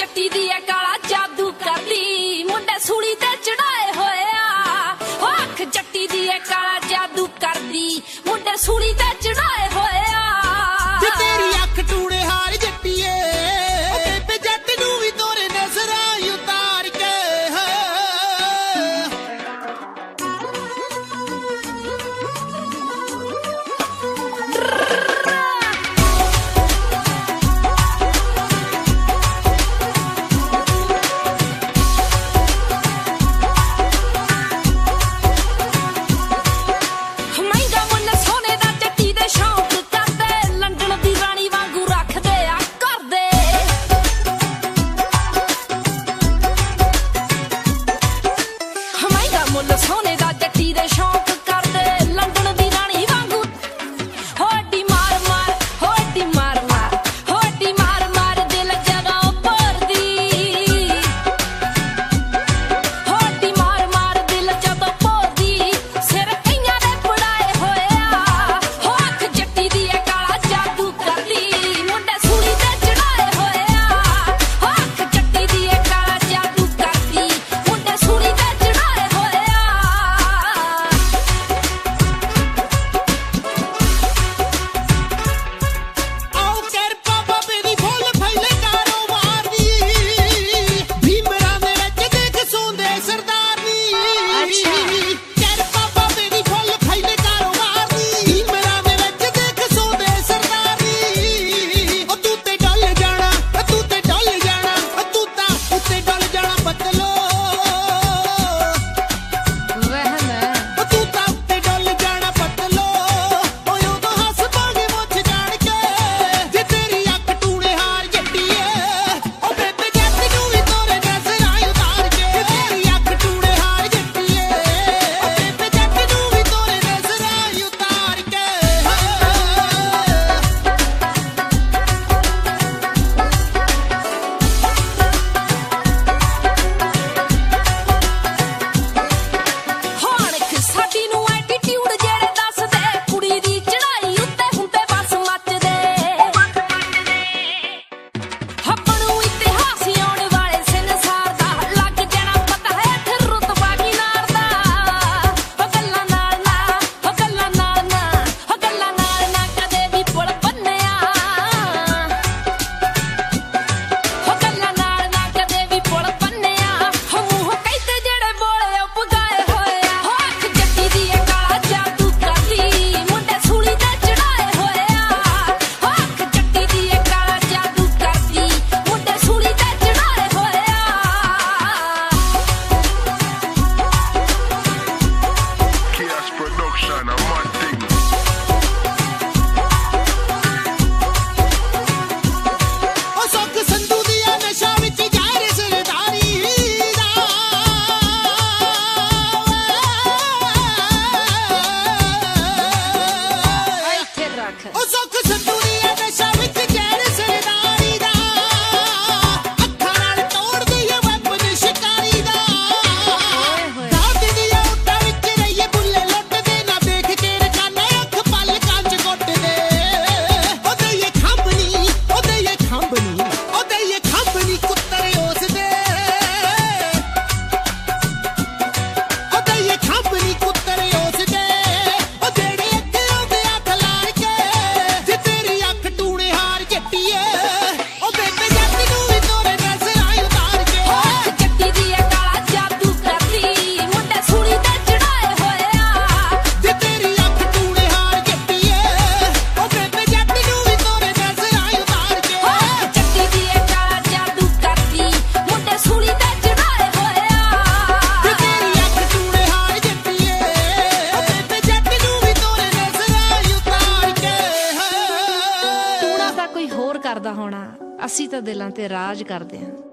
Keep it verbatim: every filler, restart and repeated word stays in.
ਜੱਟੀ ਦੀ ਐ ਕਾਲਾ ਜਾਦੂ ਕਰਦੀ ਮੁੰਡੇ ਸੂਲੀ ਤੇ ਚੜਾਏ ਹੋਇਆ ਹੋ ਅੱਖ ਜੱਟੀ ਦੀ ਐ ਕਾਲਾ ਜਾਦੂ ਕਰਦੀ ਮੁੰਡੇ ਸੂਲੀ ਤੇ ਚੜਾਏ ਹੋਇਆ ਤੇ ਤੇਰੀ ਅੱਖ ਟੂਣੇ ਹਾਰ ਜੱਟੀਏ ਬੇਬੇ ਜੱਟ ਨੂੰ ਵੀ ਤੋਰੇ ਨਜ਼ਰਾਂ ਉਤਾਰ ਕੇ ਸੋਨੇ ਦਾ ਜੱਟੀ ਦੇ ਸ਼ੌਂਕ ਕਰਦੇ ਲੰਡਨ ਦੀ ਰਾਣੀ ਵਾਂਗੂ ਹੋਡੀ ਮਾਰ ਮਾਰ ਹੋਡੀ ਮਾਰ ਮਾਰ ਹੋਡੀ ਮਾਰ ਮਾਰ ਦਿਲ ਜਦੋਂ ਭਰਦੀ ਹੋਡੀ ਮਾਰ ਮਾਰ ਦਿਲ ਜਦੋਂ ਭਰਦੀ ਸਿਰ ਕਈਆਂ ਦੇ ਪੜਾਏ ਹੋਇਆ ਹੋ ਅੱਖ ਜੱਟੀ ਦੀ ਐ ਕਾਲਾ ਜਾਦੂ ਕਰਦੀ ਮੁੰਡੇ ਸੂਲੀ ਤੇ ਚੜਾਏ ਹੋਇਆ ਹੋ ਅੱਖ ਜੱਟੀ ਦੀ ਐ ਕਾਲਾ ਜਾਦੂ ਕਰਦੀ ਮੁੰਡੇ ਸੂਲੀ ਤੇ ਚੜਾਏ ਹੋਇਆ ਕਰਦਾ ਹੋਣਾ, ਅਸੀਂ ਤਾਂ ਦਿਲਾਂ ਤੇ ਰਾਜ ਕਰਦੇ ਹਾਂ।